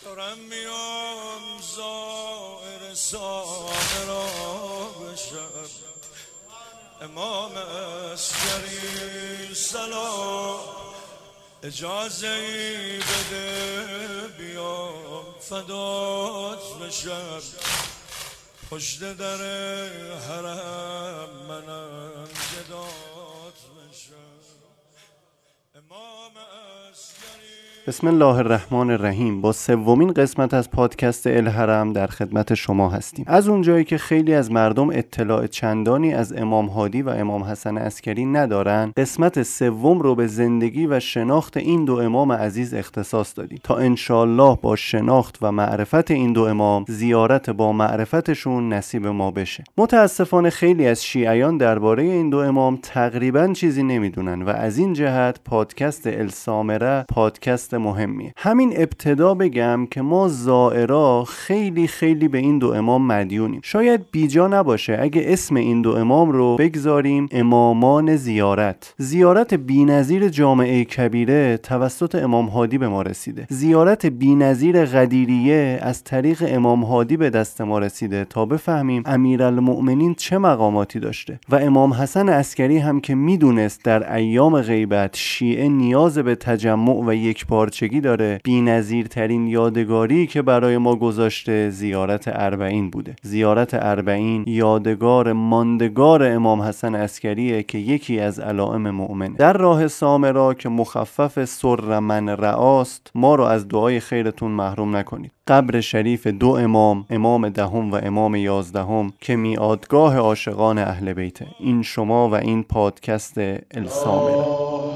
دارم میام زائر سامرا بشم، امام عسکری سلام اجازه ای بده بیام فدات بشم، پشت در حرم منم گدات بشم، امام عسکری. بسم الله الرحمن الرحیم. با سومین قسمت از پادکست الحرم در خدمت شما هستیم. از اونجایی که خیلی از مردم اطلاع چندانی از امام هادی و امام حسن عسکری ندارن، قسمت سوم رو به زندگی و شناخت این دو امام عزیز اختصاص دادیم تا انشالله با شناخت و معرفت این دو امام زیارت با معرفتشون نصیب ما بشه. متاسفانه خیلی از شیعیان درباره این دو امام تقریبا چیزی نمیدونن و از این جهت پادکست السامره پادکست مهمیه. همین ابتدا بگم که ما زائرا خیلی به این دو امام مدیونیم. شاید بیجا نباشه اگه اسم این دو امام رو بگذاریم امامان زیارت. زیارت بی‌نظیر جامعه کبیره توسط امام هادی به ما رسیده. زیارت بی‌نظیر غدیریه از طریق امام هادی به دست ما رسیده تا بفهمیم امیرالمؤمنین چه مقاماتی داشته. و امام حسن عسکری هم که میدونست در ایام غیبت شیعه نیاز به تجمع و یکپارچگی داره، بی‌نظیرترین یادگاری که برای ما گذاشته زیارت اربعین بوده. زیارت اربعین یادگار ماندگار امام حسن عسکریه که یکی از علائم مؤمنه. در راه سامرا که مخفف سر من رعاست، ما رو از دعای خیرتون محروم نکنید. قبر شریف دو امام، امام دهم و امام 11 که میعادگاه عاشقان اهل بیته. این شما و این پادکست السامره.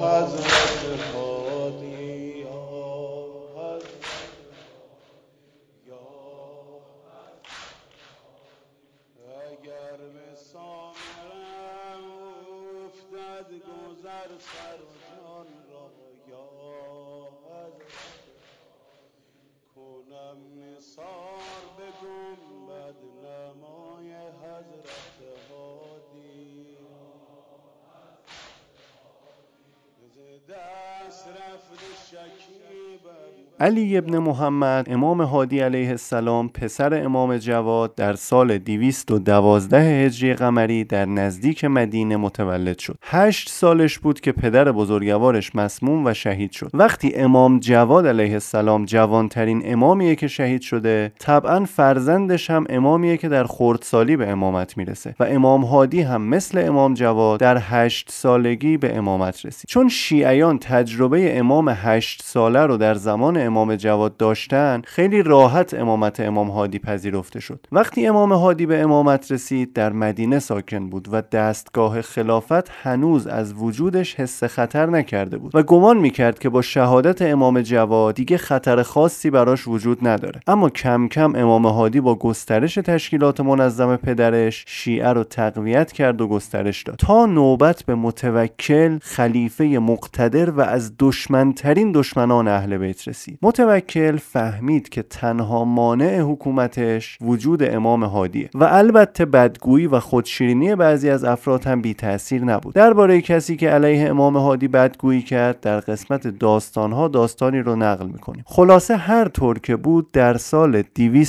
علی ابن محمد امام هادی علیه السلام پسر امام جواد در سال 212 هجری قمری در نزدیک مدینه متولد شد. 8 سالش بود که پدر بزرگوارش مسموم و شهید شد. وقتی امام جواد علیه السلام جوانترین امامیه که شهید شده، طبعا فرزندش هم امامیه که در خردسالی به امامت میرسه و امام هادی هم مثل امام جواد در 8 سالگی به امامت رسید. چون شیعیان تجربه امام 8 ساله رو در زمان امام جواد داشتن، خیلی راحت امامت امام هادی پذیرفته شد. وقتی امام هادی به امامت رسید در مدینه ساکن بود و دستگاه خلافت هنوز از وجودش حس خطر نکرده بود و گمان میکرد که با شهادت امام جواد دیگه خطر خاصی براش وجود نداره. اما کم کم امام هادی با گسترش تشکیلات منظم پدرش شیعه رو تقویت کرد و گسترش داد تا نوبت به متوکل خلیفه مقتدر و از دشمنترین دشمنان اهل بیت رسید. متوکل فهمید که تنها مانع حکومتش وجود امام هادیه و البته بدگویی و خودشیرینی بعضی از افراد هم بی تأثیر نبود. درباره کسی که علیه امام هادی بدگویی کرد در قسمت داستانها داستانی رو نقل میکنیم. خلاصه هر طور که بود در سال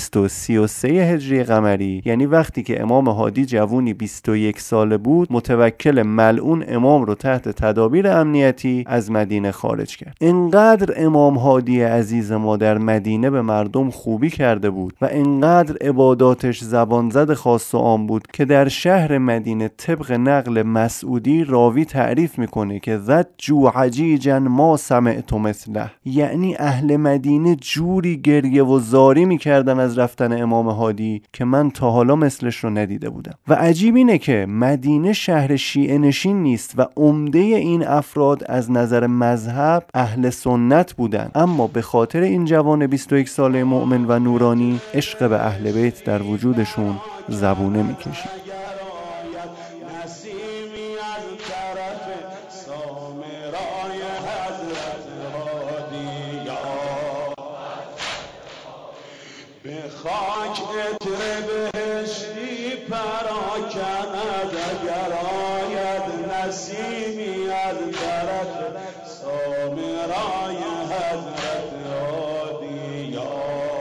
233 هجری قمری، یعنی وقتی که امام هادی جوونی 21 ساله بود، متوکل ملعون امام رو تحت تدابیر امنیتی از مدینه خارج کرد. انقدر امام هادی عزیز ما در مدینه به مردم خوبی کرده بود و انقدر عباداتش زبان زد خاص و عام بود که در شهر مدینه طبق نقل مسعودی راوی تعریف میکنه که ذجوا عجیجا ما سمعت مثله، یعنی اهل مدینه جوری گریه و زاری میکردن از رفتن امام هادی که من تا حالا مثلش رو ندیده بودم. و عجیب اینه که مدینه شهر شیعه نشین نیست و عمده این افراد از نظر مذهب اهل سنت بودن، اما به خاطر این جوان 21 ساله مؤمن و نورانی عشق به اهل بیت در وجودشون زبونه میکشید. خاک عطر بهشتی پراکند اگر آید نسیمی از طرف سامرای حضرت هادی یا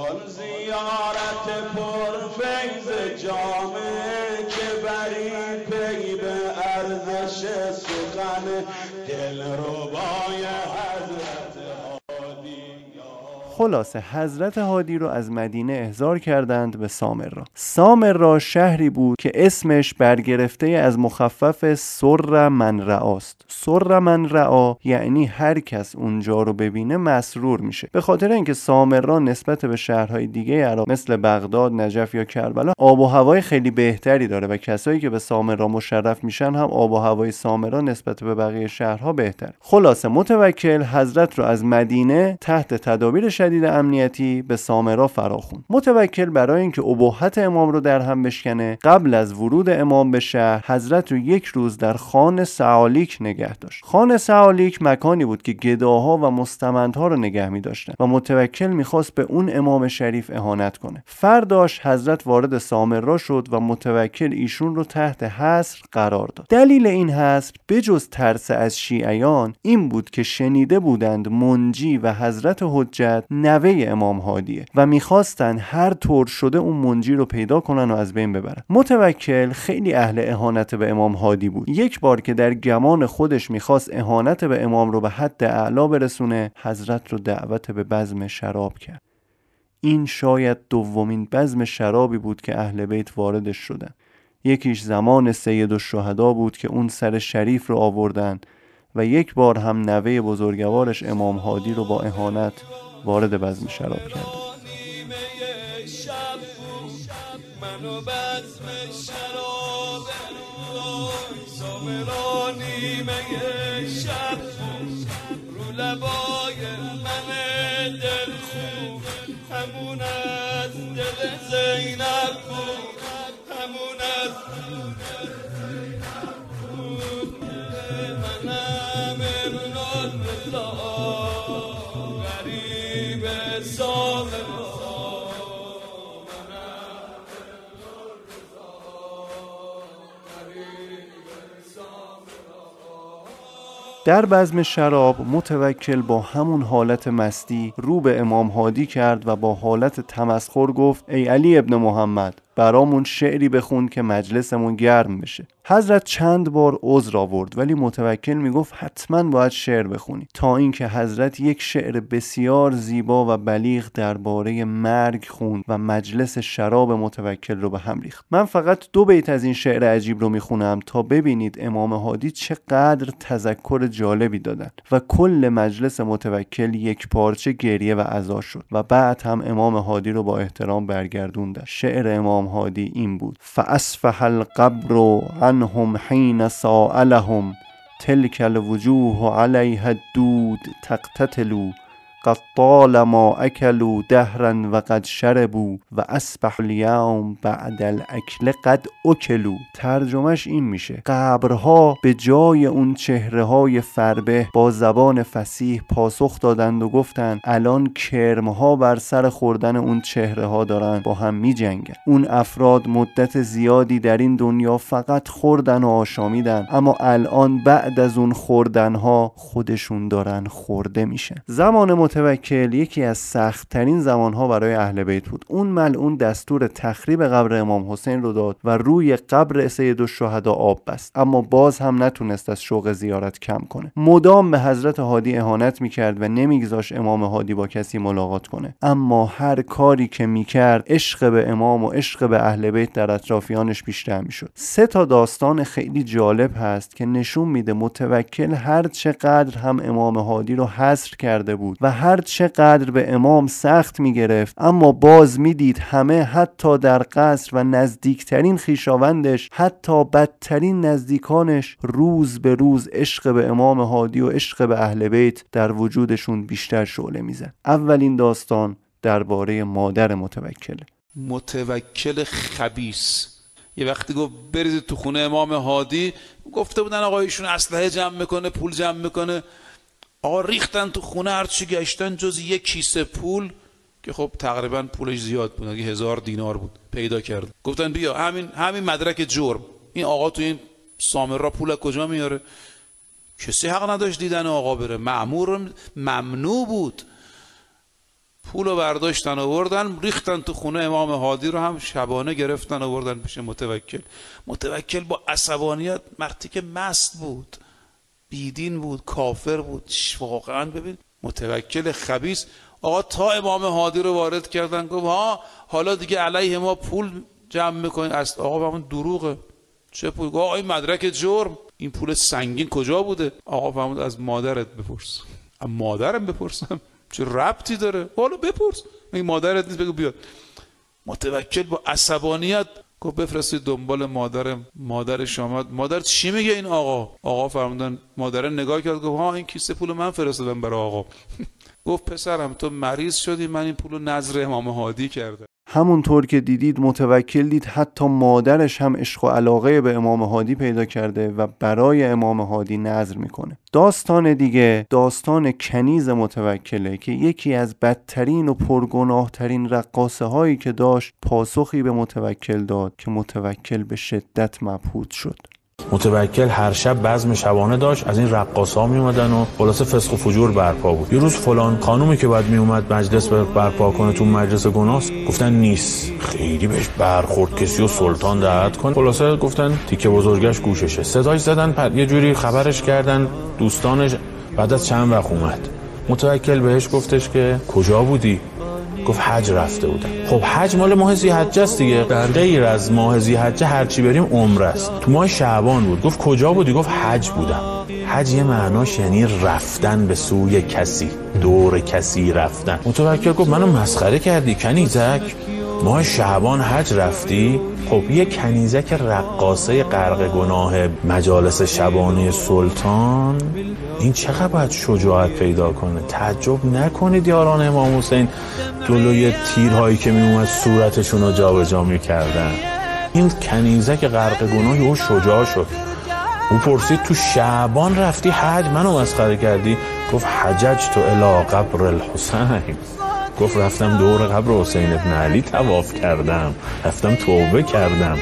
کن زیارت پرفیض جامه که بری پی به ارزش سخن دلربای حضرت هادی. خلاصه حضرت هادی رو از مدینه احضار کردند به سامرا. سامرا شهری بود که اسمش برگرفته از مخفف سر من رعاست. سر من رعا یعنی هر کس اونجا رو ببینه مسرور میشه. به خاطر اینکه سامرا نسبت به شهرهای دیگه عراق مثل بغداد، نجف یا کربلا آب و هوای خیلی بهتری داره و کسایی که به سامرا مشرف میشن هم آب و هوای سامرا نسبت به بقیه شهرها بهتر. خلاصه متوکل حضرت رو از مدینه تحت تدابیر شدید امنیتی به سامرا فراخوند. متوکل برای اینکه ابهت امام رو در هم بشکنه قبل از ورود امام به شهر حضرت رو یک روز در خان سعالیک نگه داشت. خان سعالیک مکانی بود که گداها و مستمندها رو نگه می داشتن و متوکل میخواست به اون امام شریف اهانت کنه. فرداش حضرت وارد سامرا شد و متوکل ایشون رو تحت حصر قرار داد. دلیل این حصر بجز ترس از شیعیان این بود که شنیده بودند منجی و حضرت حجت نوه امام هادیه و میخواستن هر طور شده اون منجی رو پیدا کنن و از بین ببرن. متوکل خیلی اهل اهانت به امام هادی بود. یک بار که در گمان خودش میخواست اهانت به امام رو به حد اعلا برسونه حضرت رو دعوت به بزم شراب کرد. این شاید دومین بزم شرابی بود که اهل بیت واردش شدن. یکیش زمان سید الشهدا بود که اون سر شریف رو آوردن و یک بار هم نوه بزرگوارش امام هادی رو با اهانت وارد بزم شراب کرد. منو بزم شراب سامرا نیمه شب رو لبای من دل خوب همون از دل زینب بود همون از منم ابن الرضا غریب سامرا. در بزم شراب متوکل با همون حالت مستی رو به امام هادی کرد و با حالت تمسخر گفت ای علی ابن محمد برامون شعری بخون که مجلسمون گرم بشه. حضرت چند بار عذر آورد ولی متوکل میگفت حتما باید شعر بخونی تا اینکه حضرت یک شعر بسیار زیبا و بلیغ درباره مرگ خوند و مجلس شراب متوکل رو به هم ریخت. من فقط 2 بیت از این شعر عجیب رو میخونم تا ببینید امام هادی چقدر تذکر جالبی دادن و کل مجلس متوکل یک پارچه گریه و عزا شد و بعد هم امام هادی رو با احترام برگردوندن. شعر امام هادی این بود: فأصفح القبر عنهم حين سائلهم تلك الوجوه عليها الدود تقتتل قد طالما اکلوا دهرا و قد شربوا و اصبح اليوم بعد الاکل قد اکلوا. ترجمهش این میشه: قبرها به جای اون چهره‌های فربه با زبان فصیح پاسخ دادند و گفتند الان کرمها بر سر خوردن اون چهره‌ها دارن با هم میجنگن. اون افراد مدت زیادی در این دنیا فقط خوردن و آشامیدن، اما الان بعد از اون خوردنها خودشون دارن خورده میشن. زمان متوکل یکی از سخت ترین زمانها برای اهل بیت بود. اون ملعون دستور تخریب قبر امام حسین رو داد و روی قبر سید الشهدا آب بست، اما باز هم نتونست از شوق زیارت کم کنه. مدام به حضرت هادی اهانت میکرد و نمیگذاشت امام هادی با کسی ملاقات کنه، اما هر کاری که میکرد عشق به امام و عشق به اهل بیت در اطرافیانش بیشتر میشد. 3 داستان خیلی جالب هست که نشون میده متوکل هر چقدر هم امام هادی رو حصر کرده بود و هر چقدر به امام سخت میگرفت، اما باز میدید همه حتی در قصر و نزدیکترین خویشاوندش، حتی بدترین نزدیکانش، روز به روز عشق به امام هادی و عشق به اهل بیت در وجودشون بیشتر شعله میزد. اولین داستان درباره مادر متوکل خبیث. یه وقتی گفت بریزید تو خونه امام هادی، گفته بودن آقا ایشون اسلحه جمع میکنه، پول جمع میکنه. آقا ریختن تو خونه، هرچی گشتن جز یک کیسه پول که خب تقریبا پولش زیاد بود، اگه 1000 دینار بود، پیدا کرد. گفتن بیا همین مدرک جرم، این آقا تو این سامرا پول کجا میاره؟ کسی حق نداشت دیدن آقا بره، مأمور ممنوع بود. پولو برداشتن آوردن ریختن تو خونه امام هادی رو هم شبانه گرفتن آوردن پیش متوکل. متوکل با عصبانیت، وقتی که مست بود، بیدین بود، کافر بود، واقعا ببین متوکل خبیث، آقا تا امام هادی رو وارد کردن گفت ها حالا دیگه علیه ما پول جمع میکنین. آقا همون دروغه. چه پول؟ آقا این مدرک جرم، این پول سنگین کجا بوده؟ آقا فرمود از مادرت بپرس. از مادرم بپرسم؟ چه ربطی داره؟ حالا بپرس، این مادرت نیست؟ بگو بیاد. متوکل با عصبانیت گفت بفرستید دنبال مادرم. مادرش آمد. مادر چی میگه این آقا؟ آقا فرمودن، مادر نگاه کرد گفت ها این کیسه پول من فرستادم برای آقا. گفت پسرم تو مریض شدی، من این پولو نذر امام هادی کردم. همونطور که دیدید متوکل دید حتی مادرش هم عشق و علاقه به امام هادی پیدا کرده و برای امام هادی نذر میکنه. داستان دیگه داستان کنیز متوکله که یکی از بدترین و پرگناه ترین رقاصه هایی که داشت پاسخی به متوکل داد که متوکل به شدت مبهوت شد. متوکل هر شب بزم شبانه داشت، از این رقاصا می اومدن و خلاصه فسق و فجور برپا بود. یه روز فلان خانومی که بعد می اومد مجلس برپا کنه تو مجلس گناست، گفتن نیست، خیلی بهش برخورد کسی و سلطان دعوت کن. خلاصه گفتن تیکه بزرگش گوششه، صداش زدن، یه جوری خبرش کردن دوستانش. بعد از چند وقت اومد، متوکل بهش گفتش که کجا بودی؟ گفت حج رفته بودم. خب حج مال ماه ذی‌حجه است دیگه، در غیر از ماه ذی‌حجه هر چی بریم عمره است. تو ماه شعبان بود. گفت کجا بودی؟ گفت حج بودم. حج یه معناش یعنی رفتن به سوی کسی، دور کسی رفتن. متوکل گفت منو مسخره کردی کنیزک؟ ماه شعبان حج رفتی؟ خب یه کنیزک رقاصه غرق گناه مجالس شبانه سلطان، این چقدر باید شجاعت پیدا کنه؟ تعجب نکنید یاران امام حسین جلوی تیرهایی که می اومد صورتشون رو جا به جا می کردن. این کنیزک غرق گناه او شجاع شد. او پرسید تو شعبان رفتی حج، منو مسخره کردی؟ گفت حجج تو الی قبر الحسین. گفت رفتم دور قبر حسین ابن علی طواف کردم، رفتم توبه کردم.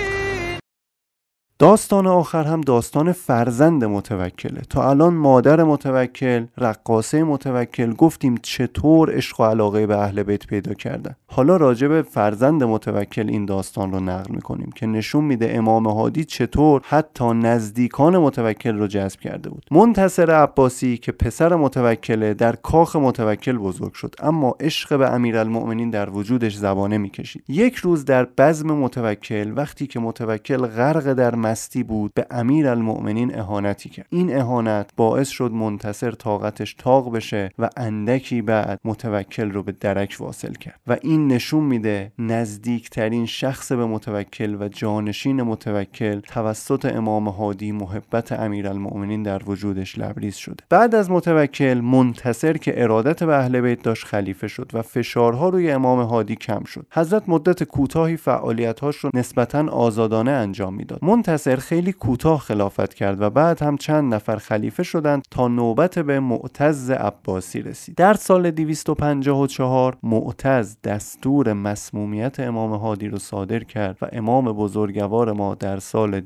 داستان آخر هم داستان فرزند متوکله. تا الان مادر متوکل، رقاصه متوکل، گفتیم چطور عشق و علاقه به اهل بیت پیدا کردن. حالا راجع به فرزند متوکل این داستان رو نقل میکنیم که نشون میده امام هادی چطور حتی نزدیکان متوکل رو جذب کرده بود. منتصر عباسی که پسر متوکله در کاخ متوکل بزرگ شد، اما عشق به امیرالمؤمنین در وجودش زبانه میکشید. یک روز در بزم متوکل وقتی که متوکل غرق در مستی بود به امیرالمؤمنین اهانتی کرد. این اهانت باعث شد منتصر طاقتش طاق بشه و اندکی بعد متوکل رو به درک واصل کرد و این نشون میده نزدیکترین شخص به متوکل و جانشین متوکل توسط امام هادی محبت امیرالمؤمنین در وجودش لبریز شده. بعد از متوکل منتصر که ارادت به اهل بیت داشت خلیفه شد و فشارها روی امام هادی کم شد. حضرت مدت کوتاهی فعالیت‌هاش رو نسبتاً آزادانه انجام میداد. منتصر خیلی کوتاه خلافت کرد و بعد هم چند نفر خلیفه شدند تا نوبت به معتز عباسی رسید. در سال 254 معتز دستور مسمومیت امام هادی رو صادر کرد و امام بزرگوار ما در سال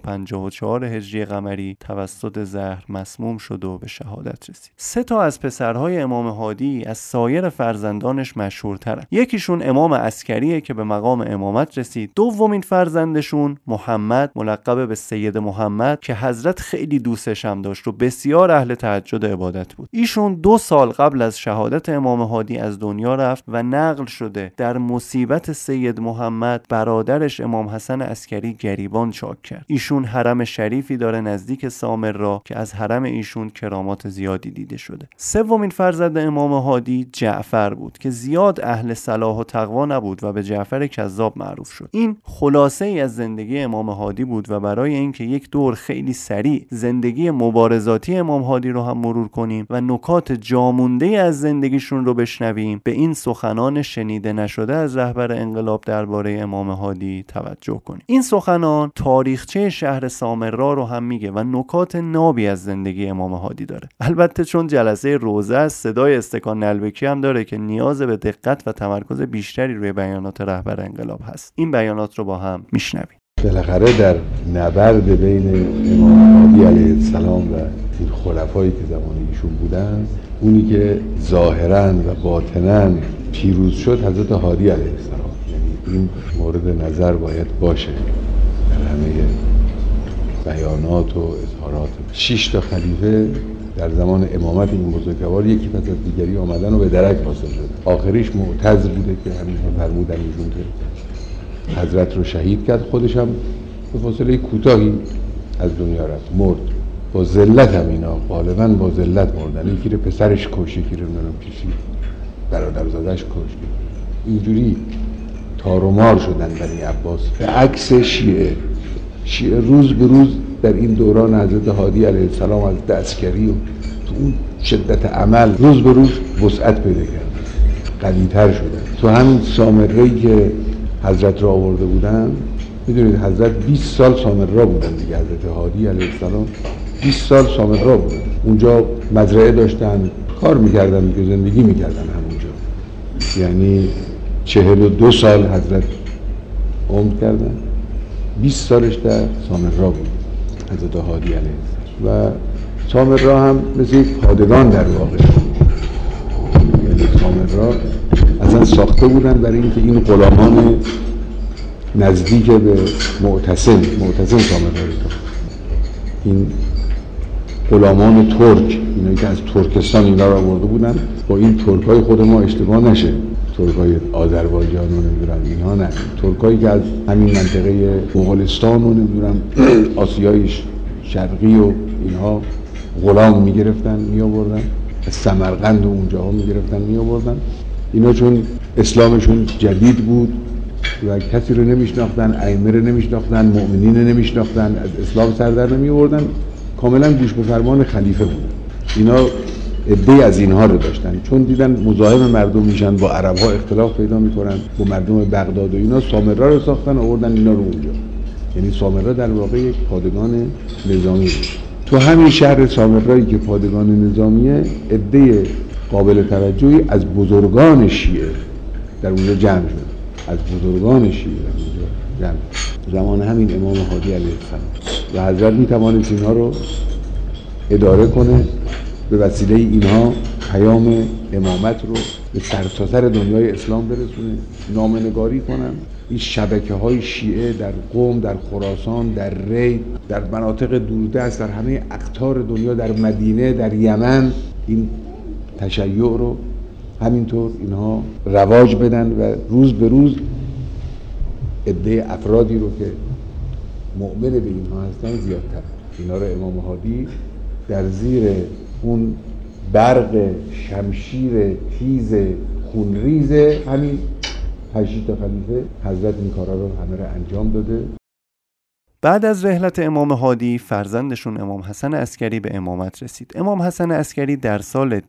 254 هجری قمری توسط زهر مسموم شد و به شهادت رسید. 3 تا از پسرهای امام هادی از سایر فرزندانش مشهورترن. یکیشون امام عسکریه که به مقام امامت رسید. دومین فرزندشون محمد ملقب به سید محمد که حضرت خیلی دوستش هم داشت و بسیار اهل تهجد عبادت بود. ایشون 2 سال قبل از شهادت امام هادی از دنیا رفت و نقل شده در مصیبت سید محمد برادرش امام حسن عسکری گریبان چاک کرد. ایشون حرم شریفی داره نزدیک سامرا که از حرم ایشون کرامات زیادی دیده شده. سومین فرزند امام هادی جعفر بود که زیاد اهل صلاح و تقوا نبود و به جعفر کذاب معروف شد. این خلاصه ای از زندگی امام هادی بود و برای اینکه یک دور خیلی سریع زندگی مبارزاتی امام هادی رو هم مرور کنیم و نکات جامونده از زندگیشون رو بشنویم، به این سخنان شنیده نشده از رهبر انقلاب درباره امام هادی توجه کنیم. این سخنان تاریخچه شهر سامرا رو هم میگه و نکات نابی از زندگی امام هادی داره. البته چون جلسه روزه از صدای استکان نلبکی هم داره که نیاز به دقت و تمرکز بیشتری روی بیانات رهبر انقلاب هست. این بیانات رو با هم میشنویم. بالاخره در نبرد بین امام هادی علیه السلام و این خلفایی که زمان ایشون بودن، اونی که ظاهراً و باطناً پیروز شد حضرت هادی علیه السلام. یعنی این مورد نظر باید باشه در همه بیانات و اظهارات. 6 تا خلیفه در زمان امامت این بزرگوار یکی پس از دیگری آمدن و به درک حاصل شد. آخریش معتز بوده که همین فرمودن ایشون که حضرت رو شهید کرد، خودش هم به فاصله کوتاهی از دنیا رفت، مرد. با ذلت هم اینا غالبا با ذلت مردن. یکی رو پسرش کشت، یکی رو کسی برادرزادش کشت. اینجوری تار و مار شدن بنی عباس. به عکس شیعه روز به روز در این دوران حضرت هادی علیه السلام از دستگری و تو اون شدت عمل روز به روز وسعت پیدا کرد، قوی‌تر شدن. تو همین سامره‌ای که حضرت را آورده بودن، میدونید حضرت 20 سال سامرا بودن دیگه. حضرت هادی علیه السلام 20 سال سامرا بودن. اونجا مزرعه داشتن، کار میکردن، زندگی میکردن همونجا. یعنی 42 سال حضرت عمر کردن، 20 سالش در سامرا بود حضرت هادی علیه السلام. و سامرا هم مثل یک پادگان در واقع، یعنی سامرا اصلا ساخته بودن برای اینکه این غلامان نزدیک به معتصم سامرا رو ساخت. این غلامان ترک، اینایی که از ترکستان اینا رو آورده بودن، با این ترکای خود ما اشتباه نشه، ترکای آذربایجان و نمیدونم اینها نه، ترکایی که از همین منطقه مغولستان و نمیدونم آسیای شرقی و اینها غلام میگرفتن میآوردن، از سمرقند و اونجاها میگرفتن میآوردن. اینا چون اسلامشون جدید بود و کسی رو نمیشناختن، ائمه رو نمیشناختن، مؤمنین رو نمیشناختن، از اسلام سر در نمیآوردن، کاملا گوش به فرمان خلیفه بودن. اینا عده‌ای از اینها رو داشتن، چون دیدن مزاحم مردم میشن، با عرب‌ها اختلاف پیدا میکنن، با مردم بغداد و اینا، سامرا رو ساختن، آوردن اینا رو اونجا. یعنی سامرا در واقع یک پادگان نظامی بود. تو همین شهر سامرایی که پادگان نظامیه، عده قابل توجهی از بزرگان شیعه در اونجا جمع شد، از بزرگان شیعه در اونجا جمع شد. زمان همین امام هادی علیه السلام و حضرت میتوانست اینها رو اداره کنه، به وسیله اینها پیام امامت رو به سرتاسر دنیای اسلام برسونه، نامه‌نگاری کنن. این شبکه‌های شیعه در قم، در خراسان، در ری، در مناطق دوردست، در همه اقطار دنیا، در مدینه، در یمن، این تشیع رو همینطور اینها رواج بدن و روز به روز عده افرادی رو که مؤمن به اینها هستن زیادتر. اینا رو امام هادی در زیر اون برق شمشیر تیز خونریز همین 8 تا خلیفه حضرت این کارا رو همه رو انجام داده. بعد از رحلت امام هادی، فرزندشون امام حسن عسکری به امامت رسید. امام حسن عسکری در سال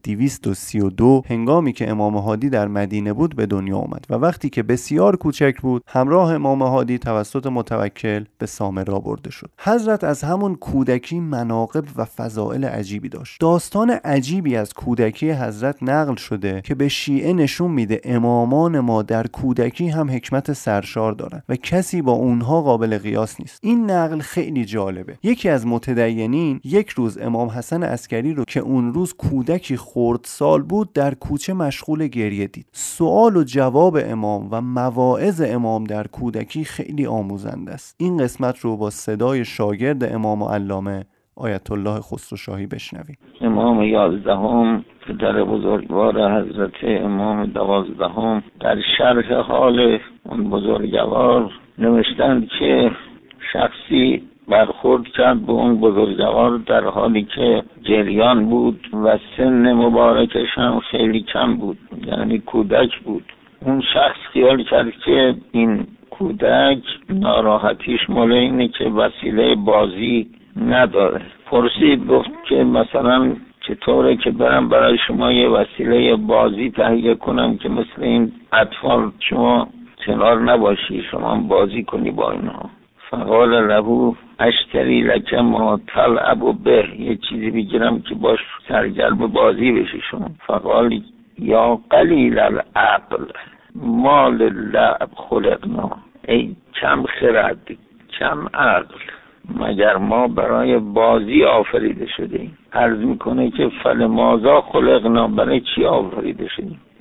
232 هنگامی که امام هادی در مدینه بود به دنیا آمد و وقتی که بسیار کوچک بود، همراه امام هادی توسط متوکل به سامرا برده شد. حضرت از همون کودکی مناقب و فضائل عجیبی داشت. داستان عجیبی از کودکی حضرت نقل شده که به شیعه نشون میده امامان ما در کودکی هم حکمت سرشار دارن و کسی با اونها قابل قیاس نیست. این نقل خیلی جالبه. یکی از متدینین یک روز امام حسن عسکری رو که اون روز کودکی خردسال بود در کوچه مشغول گریه دید. سوال و جواب امام و مواعظ امام در کودکی خیلی آموزنده است. این قسمت رو با صدای شاگرد امام و علامه آیت الله خسروشاهی بشنویم. امام 11 پدر بزرگوار حضرت امام 12 در شرح حال اون بزرگوار نوشتند که شخصی برخورد کرد به اون بزرگوار در حالی که جریان بود و سن مبارکش هم خیلی کم بود، یعنی کودک بود. اون شخص خیال کرد که این کودک ناراحتیش مال اینه که وسیله بازی نداره. پرسید، گفت که مثلا چطوره که برم برای شما یه وسیله بازی تهیه کنم که مثل این اطفال شما کنار نباشی، شما بازی کنی با اینها. فقال له اشتری لک ما تلعب به، یه چیزی بگیرم که باش سرگرم بازی بشی شما. فقال یا قلیل العقل ما للعب خلقنا، ای کم خرد کم عقل، مگر ما برای بازی آفریده شدیم؟ عرض میکنه که فلماذا خلقنا، برای چی آفریده شدیم؟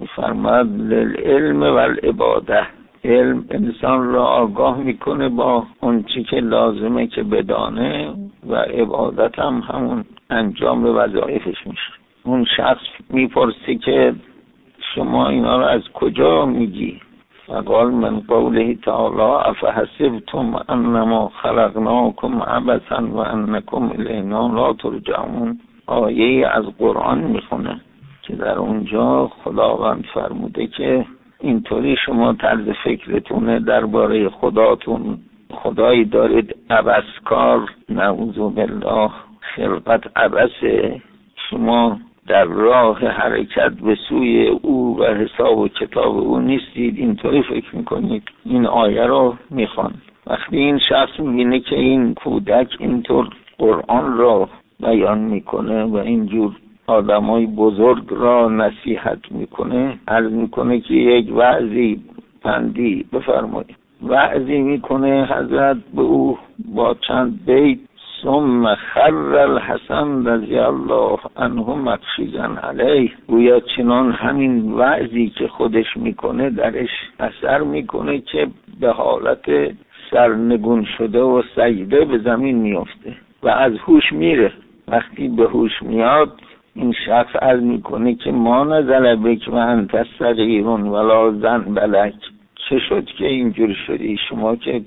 می‌فرماد للعلم و العباده، علم انسان را آگاه میکنه با اون چی که لازمه که بدانه و عبادت هم همون انجام وظایفش میشه. اون شخص میپرسه که شما اینا رو از کجا میگی؟ فقال من قوله تعالی افحسبتم انما خلقناکم عبثا و انکم الینا لا ترجعون. آیه از قرآن میخونه که در اونجا خداوند فرموده که اینطوری شما طرز فکرتونه درباره خداتون، خدایی دارید عبثکار، نعوذ بالله، خلقت عبثه، شما در راه حرکت به سوی او و حساب و کتاب او نیستید، اینطوری فکر میکنید. این آیه رو میخوان. وقتی این شخص میبینه که این کودک اینطور قرآن را بیان میکنه و اینجور آدمای بزرگ را نصیحت میکنه، عرض میکنه که یک وعظی پندی بفرمایید. وعظی میکنه حضرت به او با چند بیت ثم خر الحسن رضی الله عنه مغشیا علیه، گویا چنان همین وعظی که خودش میکنه درش اثر میکنه که به حالت سرنگون شده و سجده به زمین میفته و از هوش میره. وقتی به هوش میاد این شخص عرض میکنه که ما نزل بک و انت صغیرون ولا ذنب لک، چه شد که اینجور شدی؟ شما که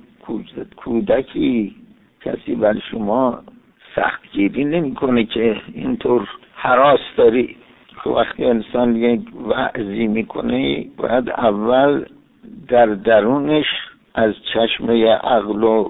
کودکی، کسی بر شما سختگیری نمیکنه که اینطور هراس داری. وقتی انسان یک وعظی میکنه باید اول در درونش از چشمه عقل و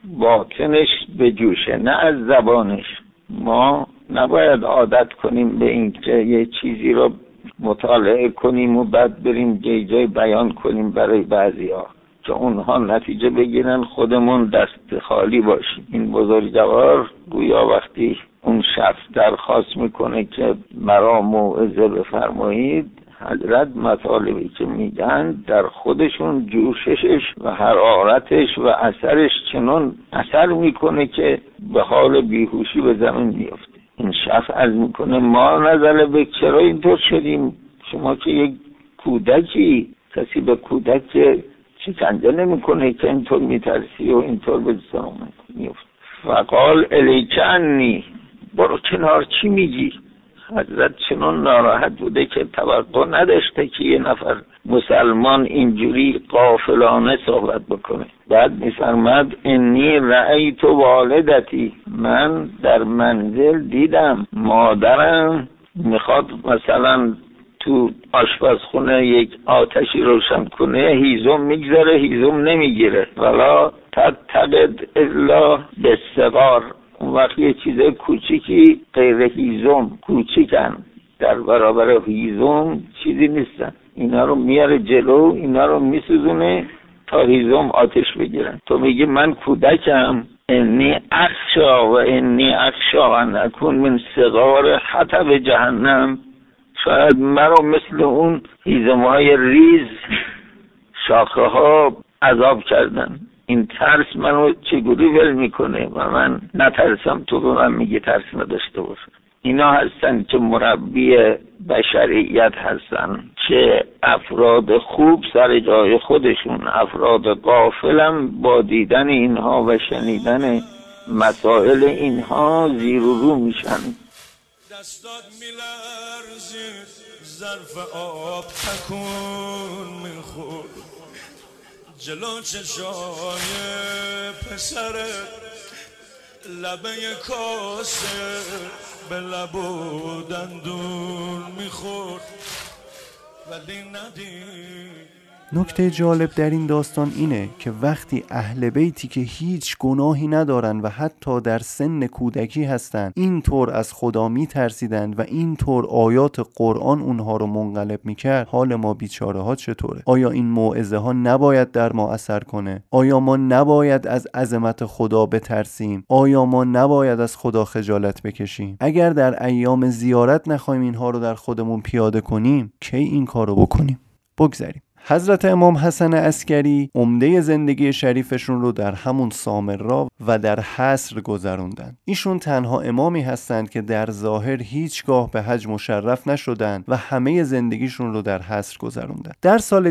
باطنش بجوشه، نه از زبانش. ما نباید عادت کنیم به این که یه چیزی رو مطالعه کنیم و بعد بریم جای بیان کنیم برای بعضی‌ها که اونها نتیجه بگیرن، خودمون دست خالی باشیم. این بزرگوار گویا وقتی اون شخص درخواست میکنه که مرا موعظه بفرمایید، حضرت مطالبی که میگن در خودشون جوششش و حرارتش و اثرش چنان اثر میکنه که به حال بیهوشی به زمین میفته. این شخص عرض میکنه ما نزل به چرا اینطور شدیم؟ شما که یک کودکی، کسی به کودک شکنجه نمیکنه که اینطور میترسی و اینطور به زمان میفته. فقال الیک عنی، برو کنار، چی میگی؟ حضرت چنان ناراحت بوده که توقع نداشته که یه نفر مسلمان اینجوری غافلانه صحبت بکنه. بعد میفرماد انی رأیت والدتی، من در منزل دیدم مادرم میخواد مثلا تو آشپزخونه یک آتشی روشن کنه، هیزم میگذاره، هیزم نمیگیره، ولا تتقد الا بالصغار. اون وقت یه چیز کوچیکی غیر هیزم کوچیکن، در برابر هیزم چیزی نیستن. اینا رو میاره جلو، اینا رو میسوزونه تا هیزم آتش بگیرن. تو میگی من کودکم، انی اخشا و انی اخشا ان اکون من صغار حطب جهنم، شاید مرا مثل اون هیزم‌های ریز شاخه ها عذاب کردن. این ترس منو چگونه ول میکنه و من نترسم، تو به من میگی ترس نداشته باش. اینا هستن که مربی بشریت هستن، چه افراد خوب سر جای خودشون، افراد غافلم با دیدن اینها و شنیدن مسائل اینها زیر و رو میشن. دستات میلرزید، ظرف آب تکون میخورد، جلو چشای پسره لبه کاسه به لب و دندون میخورد ولی ندید. نکته جالب در این داستان اینه که وقتی اهل بیتی که هیچ گناهی ندارن و حتی در سن کودکی هستن اینطور از خدا میترسیدن و اینطور آیات قرآن اونها رو منقلب میکرد، حال ما بیچاره ها چطوره؟ آیا این موعظه ها نباید در ما اثر کنه؟ آیا ما نباید از عظمت خدا بترسیم؟ آیا ما نباید از خدا خجالت بکشیم؟ اگر در ایام زیارت نخوایم اینها رو در خودمون پیاده کنیم، کی این کارو بکنیم؟ بگذاریم. حضرت امام حسن عسکری عمده زندگی شریفشون رو در همون سامرا و در حصر گذروندن. ایشون تنها امامی هستند که در ظاهر هیچگاه به حج مشرف نشدن و همه زندگیشون رو در حصر گذروندن. در سال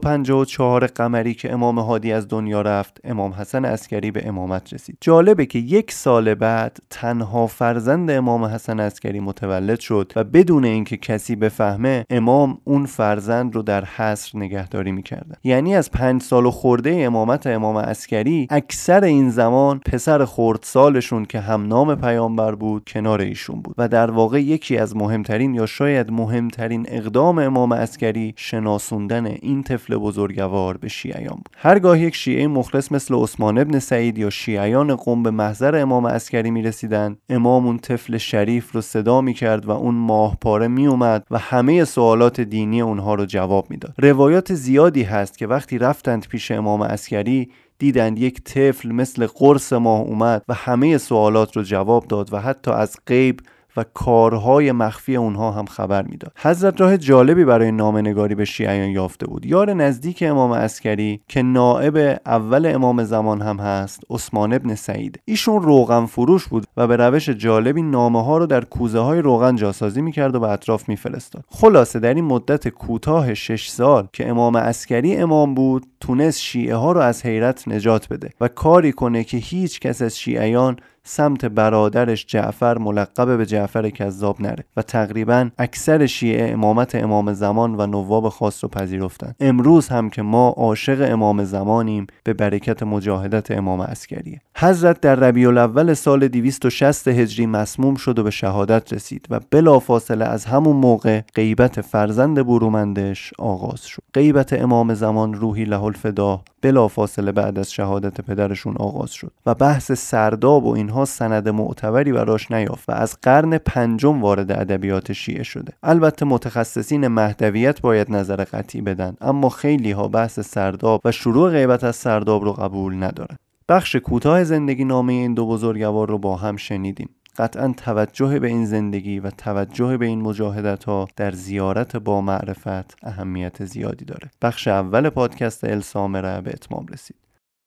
254 قمری که امام هادی از دنیا رفت، امام حسن عسکری به امامت رسید. جالبه که 1 سال بعد تنها فرزند امام حسن عسکری متولد شد و بدون اینکه کسی بفهمه امام اون فرزند رو در حصر نگهداری میکردن. یعنی از 5 سال خورده امامت امام عسکری اکثر این زمان پسر خردسالشون که هم نام پیامبر بود کنار ایشون بود و در واقع یکی از مهمترین یا شاید مهمترین اقدام امام عسکری شناسوندن این طفل بزرگوار به شیعیان بود. هرگاه یک شیعه مخلص مثل عثمان ابن سعید یا شیعیان قم به محضر امام عسکری میرسیدن، امام اون طفل شریف رو صدا میکرد و اون ماهپاره میومد و همه سوالات دینی اونها رو جواب میداد. روایات زیادی هست که وقتی رفتند پیش امام عسکری دیدند یک طفل مثل قرص ماه اومد و همه سوالات رو جواب داد و حتی از غیب و کارهای مخفی اونها هم خبر میداد. حضرت راه جالبی برای نامه‌نگاری به شیعیان یافته بود. یار نزدیک امام عسکری که نائب اول امام زمان هم هست، عثمان ابن سعید. ایشون روغن فروش بود و به روش جالبی نامه‌ها رو در کوزه‌های روغن جاسازی میکرد و به اطراف میفرستاد. خلاصه در این مدت کوتاه 6 سال که امام عسکری امام بود، تونست شیعه ها رو از حیرت نجات بده و کاری کنه که هیچ کس از شیعیان سمت برادرش جعفر ملقب به جعفر کذاب نره و تقریبا اکثر شیعه امامت امام زمان و نواب خاص رو پذیرفتن. امروز هم که ما عاشق امام زمانیم به برکت مجاهدت امام عسکریه. حضرت در ربیع الاول سال 260 هجری مسموم شد و به شهادت رسید و بلافاصله از همون موقع غیبت فرزند برومندش آغاز شد. غیبت امام زمان روحی له الفدا بلافاصله بعد از شهادت پدرشون آغاز شد و بحث سرداب و اینها سند معتبری براش نیافت و از قرن 5 وارد ادبیات شیعه شده. البته متخصصین مهدویت باید نظر قطعی بدن، اما خیلی ها بحث سرداب و شروع غیبت از سرداب رو قبول ندارن. بخش کوتاه زندگی نامه این دو بزرگوار رو با هم شنیدیم. قطعا توجه به این زندگی و توجه به این مجاهدت ها در زیارت با معرفت اهمیت زیادی داره. بخش اول پادکست السامره به اتمام رسید.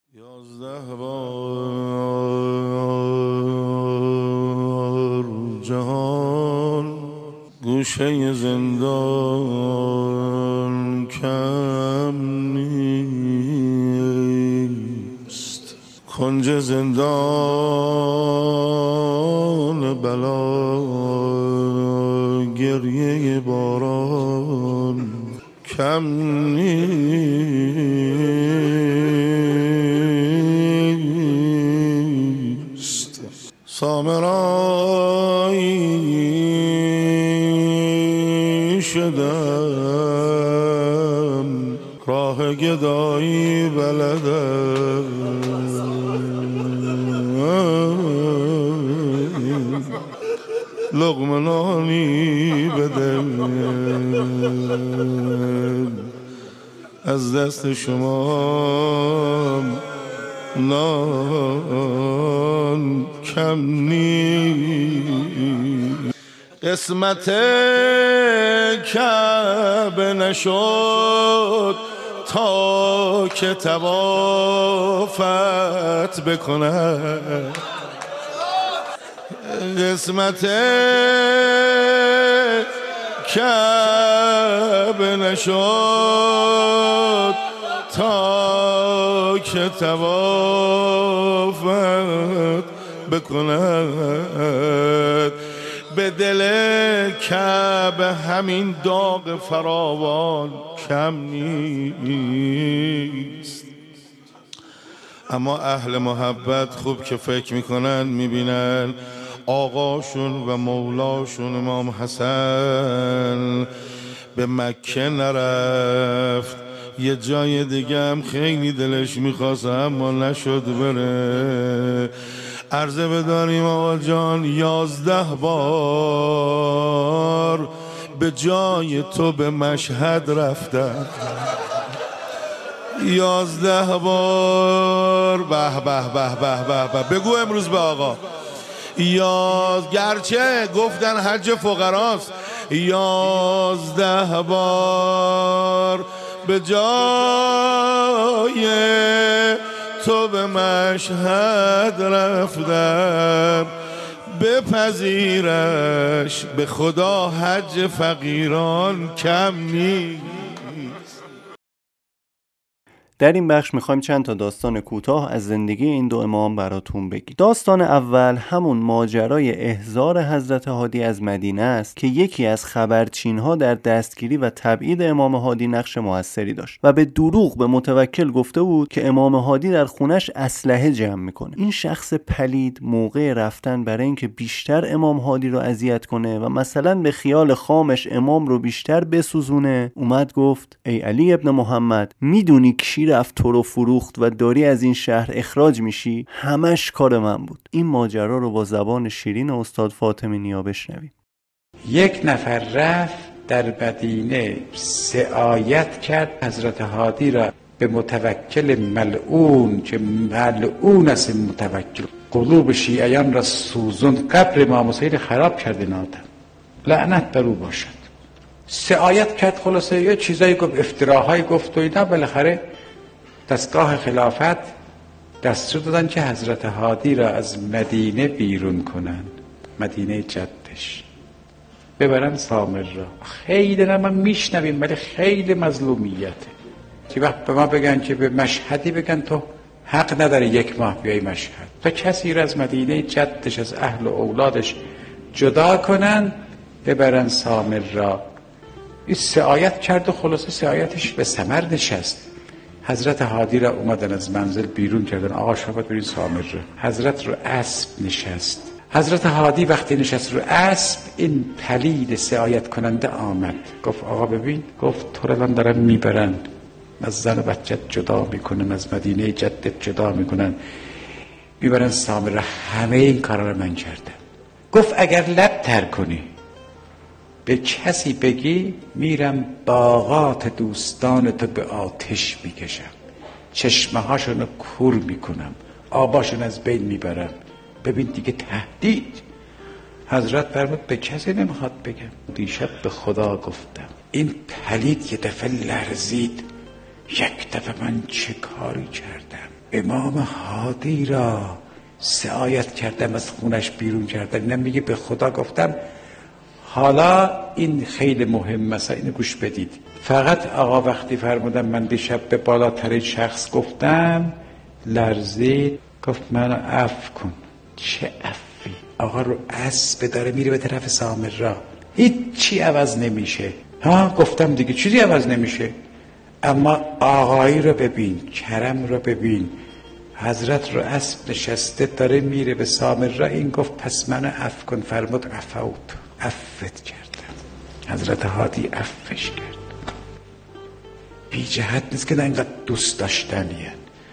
11 بار جهان گوشه زندان کم نیست، کنج زندان بلا گریه باران کم نیست. سامرایی شدم راه گدایی بلدم، لقمه نانی بده از دست شما نان کم نیست. قسمت کعبه نشد تا که طوافت بکنم، قسمت کعبه نشد تا که طوافت بکند. به دل کعبه همین داغ فراوان کم نیست. اما اهل محبت خوب که فکر میکنن میبینن آقاشون و مولاشون امام حسن به مکه نرفت، یه جای دیگه هم خیلی دلش میخواست اما نشد بره. عرضه بداریم آقا جان 11 بار به جای تو به مشهد رفتم، 11 بار. به به به به به به بگو امروز به آقا گرچه گفتن حج فقراست، 11 بار به جای تو به مشهد رفتم، بپذیرش به خدا حج فقیران کم نیست. در این بخش میخوایم چند تا داستان کوتاه از زندگی این دو امام براتون بگیم. داستان اول همون ماجرای احضار حضرت هادی از مدینه است که یکی از خبرچین‌ها در دستگیری و تبعید امام هادی نقش موثری داشت و به دروغ به متوکل گفته بود که امام هادی در خونش اسلحه جمع میکنه. این شخص پلید موقع رفتن برای اینکه بیشتر امام هادی رو اذیت کنه و مثلا به خیال خامش امام رو بیشتر بسوزونه، اومد گفت ای علی ابن محمد، میدونی کی رفت تو رو فروخت و داری از این شهر اخراج میشی؟ همش کار من بود. این ماجرا رو با زبان شیرین استاد فاطمی نیا بشنویم. یک نفر رفت در مدینه 3 آیت کرد حضرت هادی را به متوکل ملعون که ملعون است متوکل، قلوب شیعیان را سوزوند، قبر امام حسین خراب کرد این آدم، لعنت بر او باشد. 3 آیت کرد، خلاصه یه چیزایی گفت، افتراهای گفت و اینا. بالاخره دستگاه خلافت دستور دادن که حضرت هادی را از مدینه بیرون کنن، مدینه جدش، ببرن سامر را. خیلی من میشنویم ولی خیلی مظلومیته که وقت به ما بگن که به مشهدی بگن تو حق نداره 1 ماه بیای مشهد، تا کسی را از مدینه جدش از اهل و اولادش جدا کنن ببرن سامر را. این 3 آیت کرد و خلاصه 3 آیتش به ثمر نشست. حضرت هادی را اومدن از منزل بیرون کردن، آقا شما باید برید سامر را. حضرت رو اسب نشست. حضرت هادی وقتی نشست رو اسب، این پلید 3 آیت کننده آمد، گفت آقا ببین، گفت تو رو دارن میبرن، از زن و بچت جدا میکنن، از مدینه جدت جدا میکنن، میبرن سامر را. همه این کارا رو من کردم. گفت اگر لب تر کنی به کسی بگی، میرم باغات دوستان تو به آتش میکشم، چشمه هاشونو کور میکنم، آباشون از بین میبرم. ببین دیگه تهدید. حضرت فرمود به کسی نمیخواد بگم. دیشب به خدا گفتم. این پلید یه دفعه لرزید. یک دفعه من چه کاری کردم؟ امام هادی را 3 آیت کردم، از خونش بیرون کردم. اینم میگه به خدا گفتم. حالا این خیلی مهم است، اینو گوش بدید. فقط آقا وقتی فرمودم من دیشب به بالاترین شخص گفتم، لرزید، گفت منو عفو کن. چه عفوی؟ آقا رو اسب داره میره به طرف سامر را، هیچی عوض نمیشه. ها گفتم دیگه چیزی عوض نمیشه، اما آقایی رو ببین، کرم رو ببین. حضرت رو اسب نشسته داره میره به سامر را. این گفت پس منو عفو کن. فرمود عفوت، عفوت کردم. حضرت هادی عفوش کرد. بی جهت نیست که اینقدر دوست داشتنیه.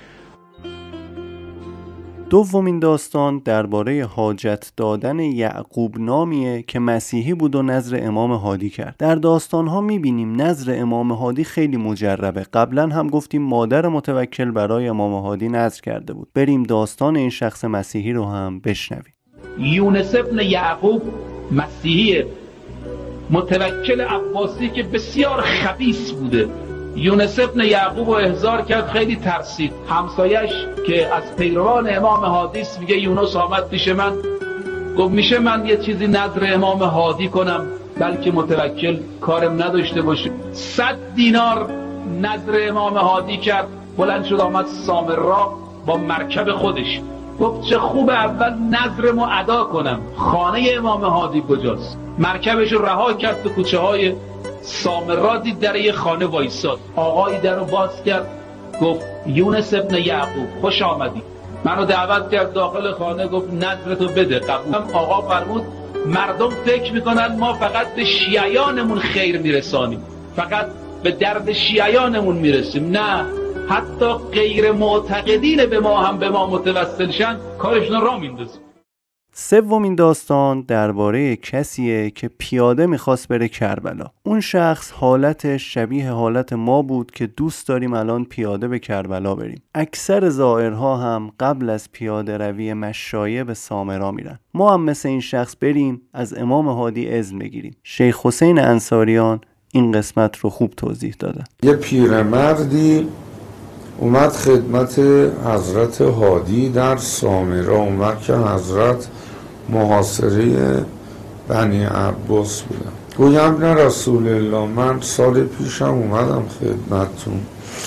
دومین داستان درباره حاجت دادن یعقوب نامیه که مسیحی بود و نذر امام هادی کرد. در داستانها میبینیم نذر امام هادی خیلی مجربه. قبلا هم گفتیم مادر متوکل برای امام هادی نذر کرده بود. بریم داستان این شخص مسیحی رو هم بشنویم. یونس ابن یعقوب مسیحی متوکل عباسی که بسیار خبیث بوده. یونس ابن یعقوب رو احضار کرد، خیلی ترسید. همسایش که از پیروان امام هادی است میگه یونس آمد پیش من، گفت میشه من یه چیزی نذر امام هادی کنم بلکه متوکل کارم نداشته باشه. 100 دینار نذر امام هادی کرد. بلند شد آمد سامرا با مرکب خودش. گفت چه خوب، اول نذرمو ادا کنم. خانه امام هادی کجاست؟ مرکبش رو رها کرد به کوچه های سامرا، دید در یه خانه وایساد. آقایی در رو باز کرد، گفت یونس ابن یعقوب خوش آمدی. منو دعوت کرد داخل خانه، گفت نذرتو بده. قبول. آقا فرمود مردم فکر میکنن ما فقط به شیعیانمون خیر میرسانیم، فقط به درد شیعیانمون میرسیم. نه، حتی غیر معتقدین به ما هم به ما متوسل شن، کارشون را میندازیم. سومین داستان درباره کسیه که پیاده میخواست بره کربلا. اون شخص حالتش شبیه حالت ما بود که دوست داریم الان پیاده به کربلا بریم. اکثر زائرها هم قبل از پیاده روی مشایع به سامرا میرن. ما هم مثل این شخص بریم از امام هادی اذن بگیریم. شیخ حسین انصاریان این قسمت رو خوب توضیح دادن. یه پیرمردی اومد خدمت حضرت هادی در سامرا، اومد که حضرت محاصره بنی عباس بودن. گویم نه رسول الله، من سال پیشم اومدم خدمتتون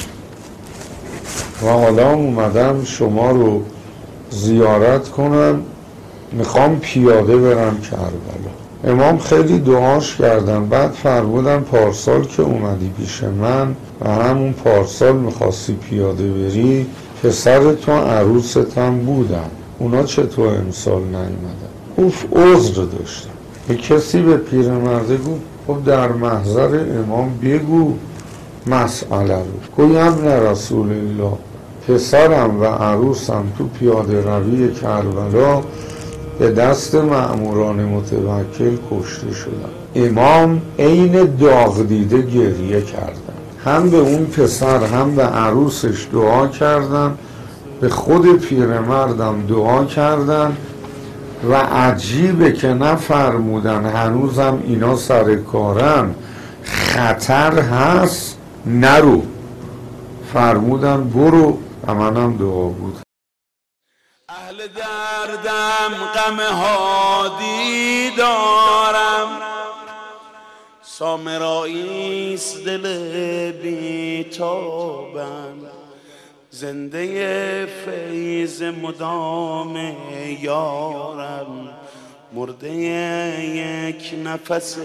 و حالا اومدم شما رو زیارت کنم، میخوام پیاده برم کربلا. امام خیلی دعاش کردن، بعد فرمودن پارسال که اومدی پیش من و همون پارسال میخواستی پیاده بری، پسرت و عروست هم بودن، اونا چطور امسال نیومدن؟ اوف عذر داشتن. یه کسی به پیرمرده گفت خب در محضر امام بگو مسئله رو. گویم نه رسول الله، پسرم و عروسم تو پیاده روی کربلا به دست مأموران متوکل کشته شدن. امام عین داغ دیده گریه کردن، هم به اون پسر هم به عروسش دعا کردن، به خود پیرمردم دعا کردن و عجیبه که نفرمودن هنوزم اینا سر کارن، خطر هست نرو، فرمودن برو و منم دعا بود. اهل دردم غم هادی دارم، سامراییست دل بیتابم، زنده فیض مدام یارم، مرده یک نفس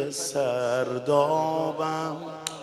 سردابم.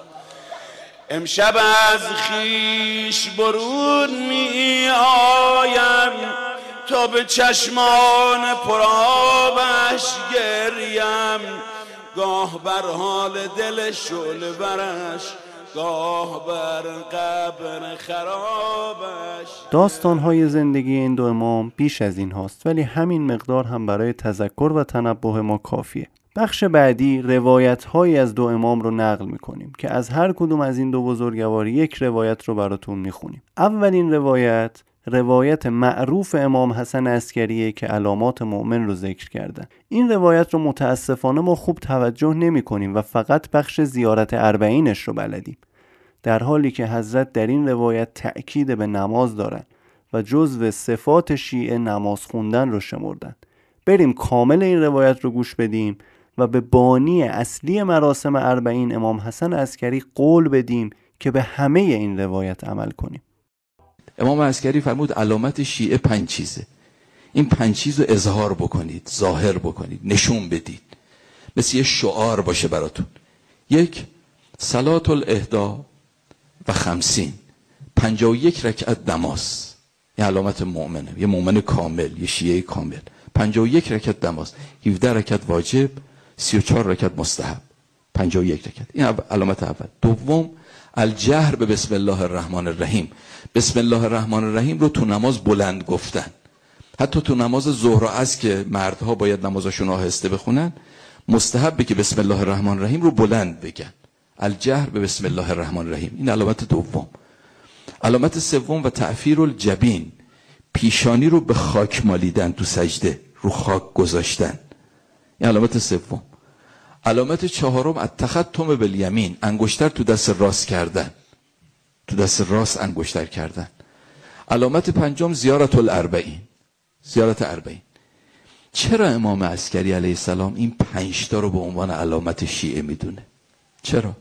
امشب از خیش برون می آیم تا به چشمان پرآبش گریم، گاه بر حال دل شعله برش، گاه بر قبر خرابش. داستان‌های زندگی این دو امام بیش از این هاست، ولی همین مقدار هم برای تذکر و تنبه ما کافیه. بخش بعدی روایت‌هایی از دو امام رو نقل می‌کنیم که از هر کدوم از این دو بزرگوار یک روایت رو براتون می‌خونیم. اولین روایت معروف امام حسن عسکریه که علامات مؤمن رو ذکر کردن. این روایت رو متاسفانه ما خوب توجه نمی‌کنیم و فقط بخش زیارت اربعینش رو بلدیم، در حالی که حضرت در این روایت تأکید به نماز دارن و جزو صفات شیعه نماز خوندن رو شمردن. بریم کامل این روایت رو گوش بدیم و به بانی اصلی مراسم اربعین امام حسن عسکری قول بدیم که به همه این روایت عمل کنیم. امام عسکری فرمود علامت شیعه 5 چیزه. این 5 چیز رو اظهار بکنید، ظاهر بکنید، نشون بدید، مثل یه شعار باشه براتون. 1 صلات الاحدا و 51 رکعت نماز. این علامت مؤمنه، یه مؤمن کامل، یه شیعه کامل. 51 رکعت نماز، 17 رکعت واجب، 34 رکعت مستحب. 51 رکعت. این علامت اول. دوم الجهر به بسم الله الرحمن الرحیم. بسم الله الرحمن الرحیم رو تو نماز بلند گفتن. حتی تو نماز ظهر و عصر که مردها باید نمازشون آهسته بخونن، مستحبه که بسم الله الرحمن الرحیم رو بلند بگن. الجهر به بسم الله الرحمن الرحیم. این علامت دوم. علامت سوم و تعفیر الجبین، پیشانی رو به خاک مالیدن، تو سجده رو خاک گذاشتن. این علامت سوم. علامت چهارم التختم بالیمین، انگشتر تو دست راست کردن، تو دست راست انگشتر کردن. علامت پنجم زیارت الاربعین، زیارت اربعین. چرا امام عسکری علیه السلام این 5 تا رو به عنوان علامت شیعه میدونه؟ چرا؟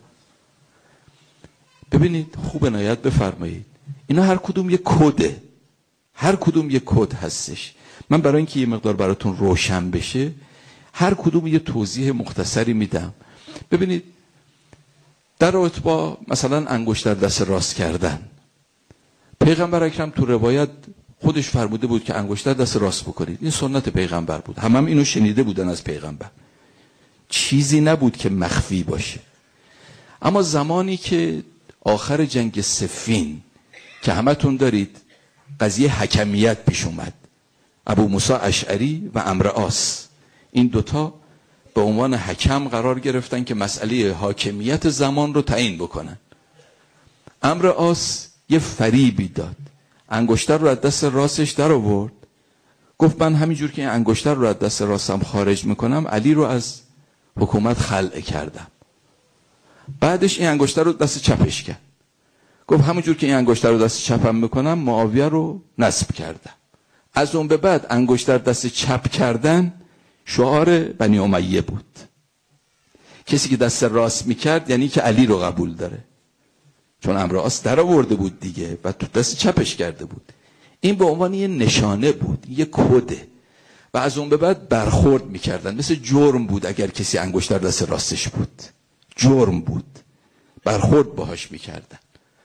ببینید خوب عنایت بفرمایید، اینا هر کدوم یک کده، هر کدوم یک کد هستش. من برای اینکه یه مقدار براتون روشن بشه هر کدوم یه توضیح مختصری میدم. ببینید در رابطه با مثلا انگشتر دست راست کردن، پیغمبر اکرم تو روایت خودش فرموده بود که انگشتر دست راست بکنید. این سنت پیغمبر بود، هم اینو شنیده بودن از پیغمبر، چیزی نبود که مخفی باشه. اما زمانی که آخر جنگ صفین که همتون دارید قضیه حکمیت پیش اومد، ابو موسی اشعری و عمرو عاص این دوتا به عنوان حکم قرار گرفتن که مسئله حاکمیت زمان رو تعیین بکنن. عمرو عاص یه فریبی داد، انگشتر رو از دست راستش در آورد، گفت من همینجور که این انگشتر رو از دست راستم خارج میکنم علی رو از حکومت خلع کردم. بعدش این انگشتر رو دست چپش کرد، گفت همونجور که این انگشتر رو دست چپم میکنم معاویه رو نصب کردم. از اون به بعد انگشتر دست چپ کردن شعار بنی امیه بود. کسی که دست راست میکرد یعنی که علی رو قبول داره، چون امر راست در آورده بود دیگه و تو دست چپش کرده بود. این به عنوان یه نشانه بود، یه کده. و از اون به بعد برخورد میکردن. مثل جرم بود اگر کسی انگشتر دست راستش بود، جرم بود، برخورد باهاش میکردن.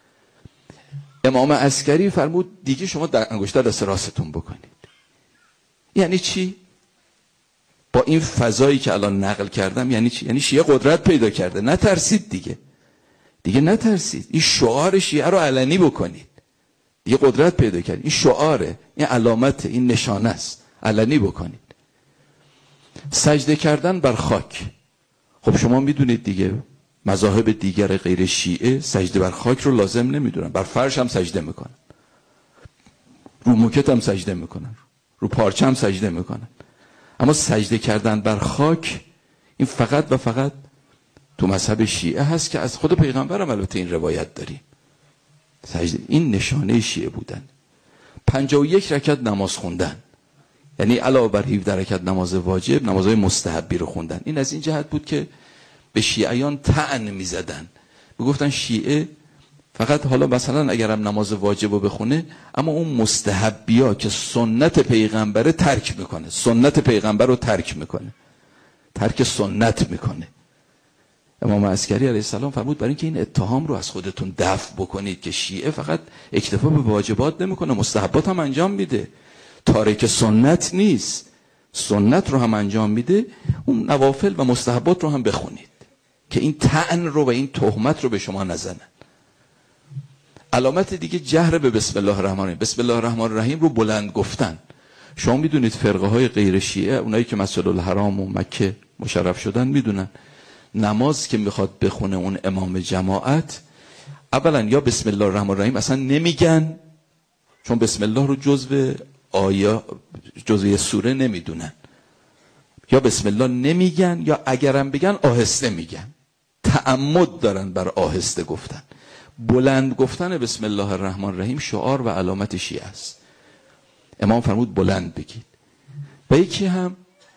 امام عسکری فرمود دیگه شما در انگشتر دست راستتون بکنید. یعنی چی؟ با این فضایی که الان نقل کردم یعنی چی؟ یعنی شیعه قدرت پیدا کرده، نترسید دیگه نترسید. این شعار شیعه رو علنی بکنید، دیگه قدرت پیدا کرد. این شعاره، این علامت، این نشانه است، علنی بکنید. سجده کردن بر خاک. خب شما میدونید دیگه مذاهب دیگر غیر شیعه سجده بر خاک رو لازم نمیدونن، بر فرش هم سجده میکنن، رو موکت هم سجده میکنن، رو پارچه هم سجده میکنن. اما سجده کردن بر خاک این فقط و فقط تو مذهب شیعه هست که از خود پیغمبر هم البته این روایت داریم. سجده این نشانه شیعه بودن. 51 رکعت نماز خوندن، یعنی علاوه بر 17 رکعت نماز واجب نمازهای مستحبی رو خوندن. این از این جهت بود که به شیعیان طعن میزدن، میگفتن شیعه فقط حالا مثلا اگرم نماز واجب رو بخونه اما اون مستحبیا که سنت پیغمبره ترک میکنه، سنت پیغمبر رو ترک میکنه، ترک سنت میکنه. امام عسکری علیه السلام فرمود برای اینکه این اتهام رو از خودتون دفع بکنید که شیعه فقط اکتفا به واجبات نمیکنه، مستحبات هم انجام میده، تارک سنت نیست، سنت رو هم انجام میده، اون نوافل و مستحبات رو هم بخونید که این طعن رو و این تهمت رو به شما نزنن. علامت دیگه جهر به بسم الله الرحمن الرحیم. بسم الله الرحمن الرحیم رو بلند گفتن. شما میدونید فرقه های غیر شیعه، اونایی که مسجد الحرام و مکه مشرف شدن میدونن نماز که میخواد بخونه اون امام جماعت، اولا یا بسم الله الرحمن الرحیم اصلا نمیگن، چون بسم الله رو جزء سوره نمیدونن، یا بسم الله نمیگن یا اگرم بگن آهسته میگن، تعمد دارن بر آهسته گفتن. بلند گفتن بسم الله الرحمن الرحیم شعار و علامت شیعه است. امام فرمود بلند بگید. و یکی هم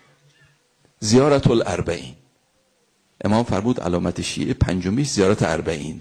زیارت الاربعین. امام فرمود علامت شیعه پنجمیش زیارت اربعین.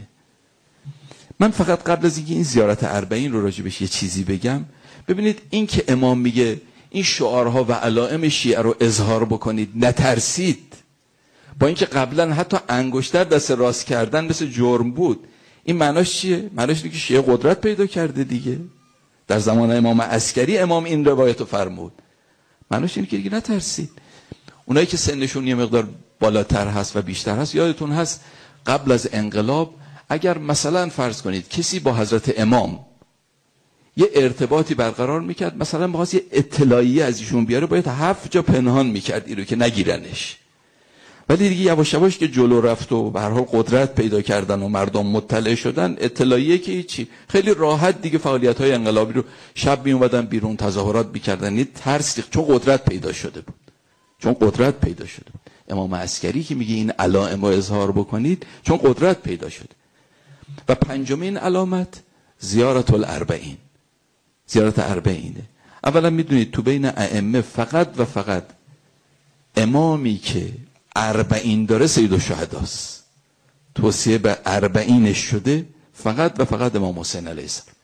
من فقط قبل از اینکه این زیارت اربعین رو راجبش یه چیزی بگم، ببینید این که امام میگه این شعارها و علائم شیعه رو اظهار بکنید، نترسید، با اینکه قبلا حتی انگشتر دست راست کردن مثل جرم بود، این معناش چیه؟ معناش اینه که شیعه قدرت پیدا کرده دیگه. در زمان امام عسکری امام این روایت رو فرمود. معناش اینه که دیگه نترسید. اونایی که سنشون یه مقدار بالاتر هست و بیشتر هست، یادتون هست قبل از انقلاب اگر مثلا فرض کنید کسی با حضرت امام یه ارتباطی برقرار میکرد، مثلا بخواست یه اطلاعیه از ایشون بیاره، باید 7 جا پنهان میکرد این رو که نگیرنش. ولی دیگه یواش یواش که جلو رفت و به هر حال قدرت پیدا کردن و مردم مطلع شدن، اطلاعیه که هیچی، خیلی راحت دیگه فعالیت‌های انقلابی رو شب می اومدن بیرون، تظاهرات می‌کردن، یه ترس، چون قدرت پیدا شده بود، چون قدرت پیدا شده بود. امام عسکری که میگه این علائم رو اظهار بکنید چون قدرت پیدا شده. و پنجمین علامت زیارت الاربعین. زیارت اربعینه. اولا میدونید تو بین ائمه فقط و فقط امامی که اربعین داره سید الشهداست، توصیه به اربعینش شده، فقط و فقط امام حسین علیه السلام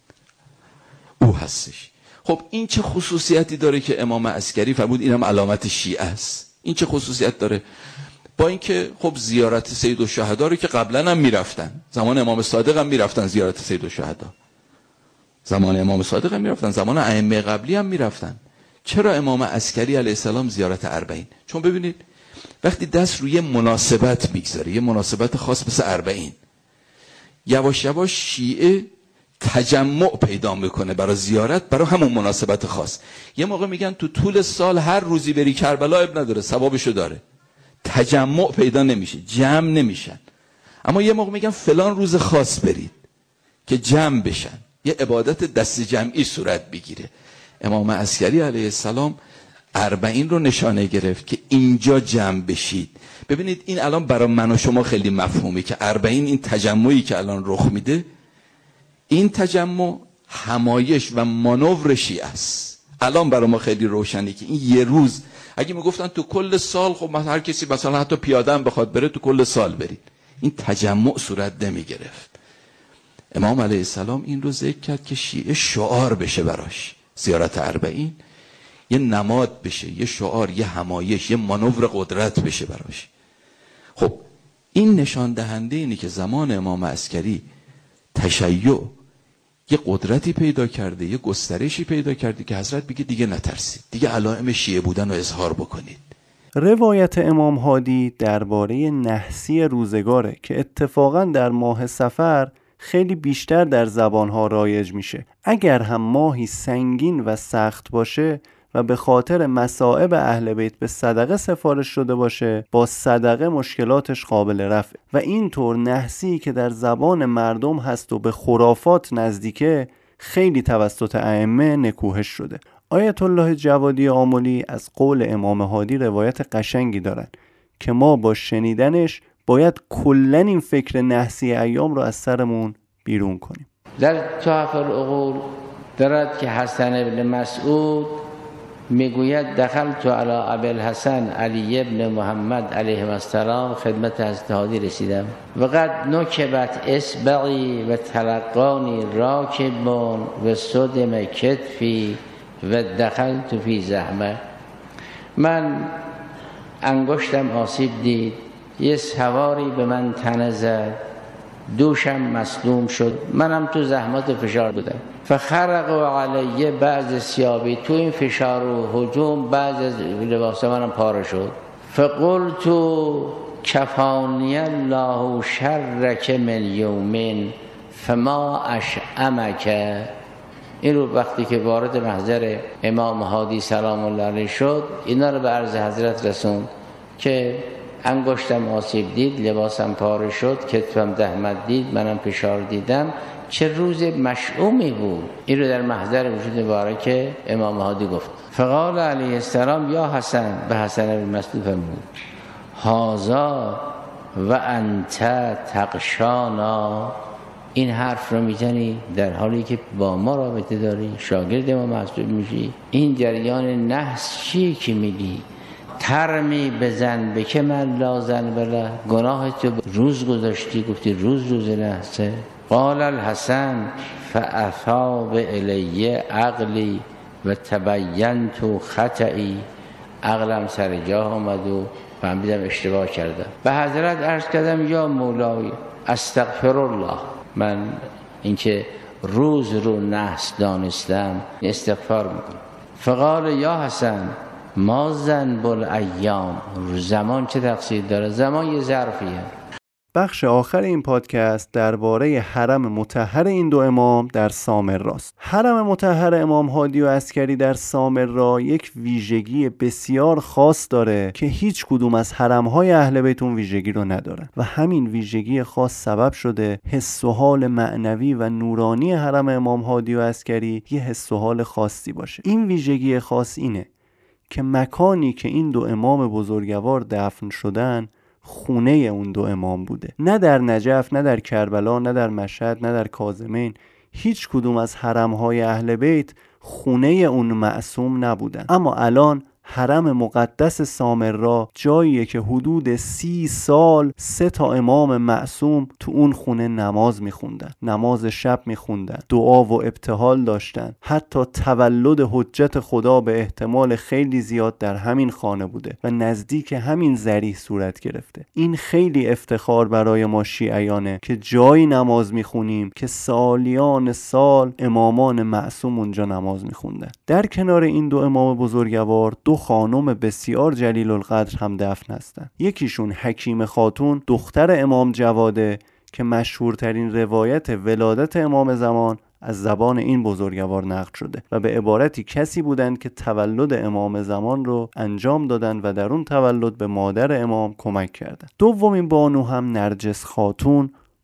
او هستش. خب این چه خصوصیتی داره که امام عسکری فرمود اینم علامت شیعه است؟ این چه خصوصیت داره؟ با اینکه خب زیارت سید الشهدا رو که قبلا هم میرفتن، زمان امام صادق هم میرفتن زیارت سید الشهدا، زمان امام صادق هم میرفتن، زمان ائمه قبلی هم میرفتن. چرا امام عسکری علیه السلام زیارت اربعین؟ چون ببینید وقتی دست روی مناسبت میگذاره، یه مناسبت خاص مثل اربعین، یواش یواش شیعه تجمع پیدا میکنه برای زیارت، برای همون مناسبت خاص. یه موقع میگن تو طول سال هر روزی بری کربلا اب نداره، ثوابشو داره، تجمع پیدا نمیشه، جمع نمیشن. اما یه موقع میگن فلان روز خاص برید که جمع بشن، یه عبادت دست جمعی صورت بگیره. امام عسکری علیه السلام اربعین رو نشانه گرفت که اینجا جمع بشید. ببینید این الان برای من و شما خیلی مفهومه که اربعین، این تجمعی که الان رخ میده، این تجمع همایش و مانور شیعه است. الان برای ما خیلی روشنه که این یه روز، اگه میگفتن تو کل سال، خب مثلا هر کسی مثلا حتی پیاده هم بخواد بره تو کل سال برید، این تجمع صورت نمیگرفت. امام علیه السلام این رو ذکر کرد که شیعه شعار بشه براش، زیارت اربعین یه نماد بشه، یه شعار، یه همایش، یه مانور قدرت بشه براش. خب این نشان دهنده اینه که زمان امام عسکری تشیع یه قدرتی پیدا کرده، یه گسترشی پیدا کرده که حضرت بگه دیگه نترسید، دیگه علائم شیعه بودن رو اظهار بکنید. روایت امام هادی درباره نحسی روزگاره که اتفاقاً در ماه صفر خیلی بیشتر در زبانها رایج میشه. اگر هم ماهی سنگین و سخت باشه و به خاطر مصائب اهل بیت به صدقه سفارش شده باشه، با صدقه مشکلاتش قابل رفعه و اینطور نحسی که در زبان مردم هست و به خرافات نزدیکه خیلی توسط ائمه نکوهش شده. آیت الله جوادی آملی از قول امام هادی روایت قشنگی دارن که ما با شنیدنش باید کلن این فکر نحسی ایام رو از سرمون بیرون کنیم. در تحف العقول دارد که حسن ابن مسعود میگوید دخلت علی ابی الحسن علی ابن محمد علیه السلام، خدمت حضرت هادی رسیدم و قد نکبت اصبعی و تلقانی راکبون و صدم کتفی و دخلت فی زحمه. من انگشتم آسیب دید، یه سواری به من تنه زد، دوشم مصدوم شد، منم تو زحمت و فشار بودم. فخرق و علیه بعض ثیابی، تو این فشار و هجوم بعض از لباس منم پاره شد. فقلت کفانی الله شرک من یومین فما اشعمک. این رو وقتی که وارد محضر امام هادی سلام الله علیه شد، اینا رو به عرض حضرت رسوند که انگشتم آسیب دید، لباسم پاره شد، کتفم زحمت دید، منم فشار دیدم، چه روز مشؤومی بود. این رو در محضر وجود مبارک امام هادی گفت. فقال علیه السلام یا حسن، به حسن بن مسعود فرمود هذا و انت تقشانا. این حرف رو میزنی در حالی که با ما رابطه داری، شاگرد ما محسوب میشی. این جریان نحس چی که میگی؟ ترمی بزن به که من لازن بله، گناه تو روز گذاشتی، گفتی روز نحسه. قال الحسن فاثاب الی عقلی و تبینت خطئی. عقلم سر جا آمد و فهمیدم اشتباه کردم. به حضرت عرض کردم یا مولای استغفر الله، من اینکه روز رو نحس دانستم استغفار میکنم. فقال یا حسن ما ذنب الایام، زمان چه تقصیر داره؟ زمان یه ظرفیه. بخش آخر این پادکست درباره حرم مطهر این دو امام در سامراست. حرم مطهر امام هادی و عسکری در سامرا یک ویژگی بسیار خاص داره که هیچ کدوم از حرم‌های اهل بیت اون ویژگی رو ندارن و همین ویژگی خاص سبب شده حس و حال معنوی و نورانی حرم امام هادی و عسکری یه حس و حال خاصی باشه. این ویژگی خاص اینه که مکانی که این دو امام بزرگوار دفن شدن خونه اون دو امام بوده. نه در نجف، نه در کربلا، نه در مشهد، نه در کاظمین، هیچ کدوم از حرم‌های اهل بیت خونه اون معصوم نبودن. اما الان حرم مقدس سامرا جاییه که حدود 30 سال 3 تا امام معصوم تو اون خونه نماز میخوندن، نماز شب میخوندن، دعا و ابتهال داشتن. حتی تولد حجت خدا به احتمال خیلی زیاد در همین خانه بوده و نزدیک همین ذریح صورت گرفته. این خیلی افتخار برای ما شیعیانه که جایی نماز میخونیم که سالیان سال امامان معصوم اونجا نماز میخوندن. در کنار این دو امام بزرگوار دو خانم بسیار جلیل القدر هم دفن هستن. یکیشون حکیم خاتون دختر امام جواده که مشهورترین روایت ولادت امام زمان از زبان این بزرگوار نقل شده و به عبارتی کسی بودند که تولد امام زمان رو انجام دادن و در اون تولد به مادر امام کمک کردن. دومین بانو هم نرجس خاتون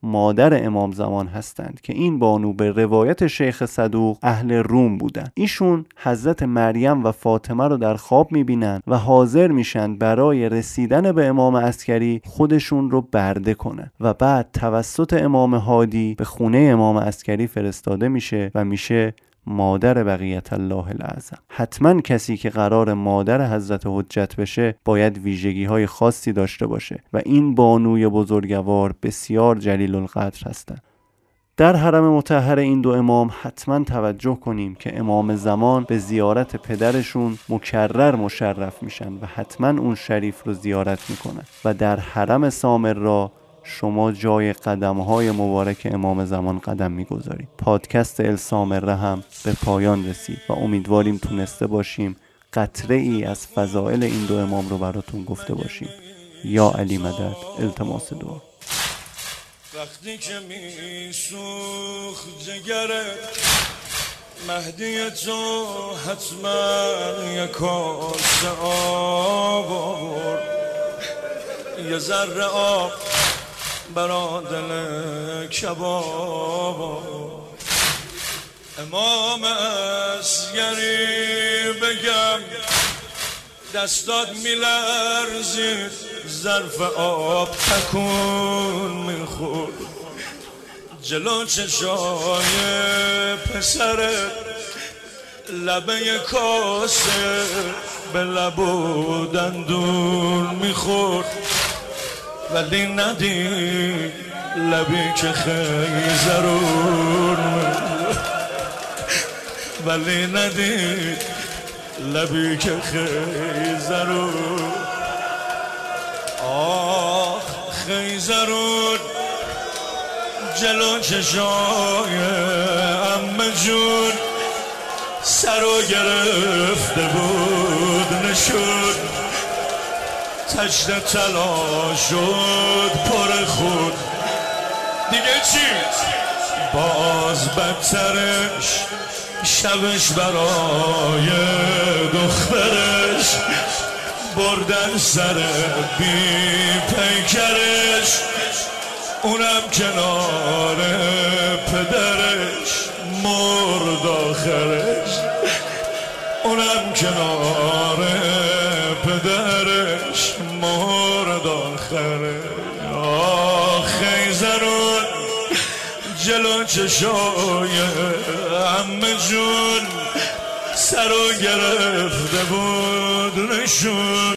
مادر امام زمان هستند که این بانو به روایت شیخ صدوق اهل روم بودن. ایشون حضرت مریم و فاطمه رو در خواب میبینن و حاضر میشن برای رسیدن به امام عسکری خودشون رو برده کنن و بعد توسط امام هادی به خونه امام عسکری فرستاده میشه و میشه مادر بقیت الله الاعظم. حتما کسی که قرار مادر حضرت حجت بشه باید ویژگی های خاصی داشته باشه و این بانوی بزرگوار بسیار جلیل القدر هستند. در حرم مطهر این دو امام حتما توجه کنیم که امام زمان به زیارت پدرشون مکرر مشرف میشن و حتما اون شریف رو زیارت میکنن و در حرم سامرا شما جای قدم‌های مبارک امام زمان قدم می‌گذارید. پادکست السامره هم به پایان رسید و امیدواریم تونسته باشیم قطره ای از فضائل این دو امام رو براتون گفته باشیم. یا علی مدد، التماس دعا. وقتی که میسوخت جگرت مهدی تو حتما یک کاسه آب آورد، یه ذره آب برا دل کباب. امام عسکری بگم دستات میلرزید، ظرف آب تکون میخورد، جلو چشای پسرت لبه کاسه به لب و دندون میخورد، ولی ندید لبی که خیلی ضرور ولی ندید لبی که خیلی ضرور. آخ خیلی ضرور جلو چشای عمه جون سرو گرفته بود نشد، تشت طلا شد پر خود. دیگه چی؟ باز بدترش شبش برای دخترش بردن سر بی پیکرش، اونم کنار پدرش مرد آخرش، اونم کنار پدرش مرد آخرش. آخی زرون جلو چشای عمه جون سرو گرفته بود نشون.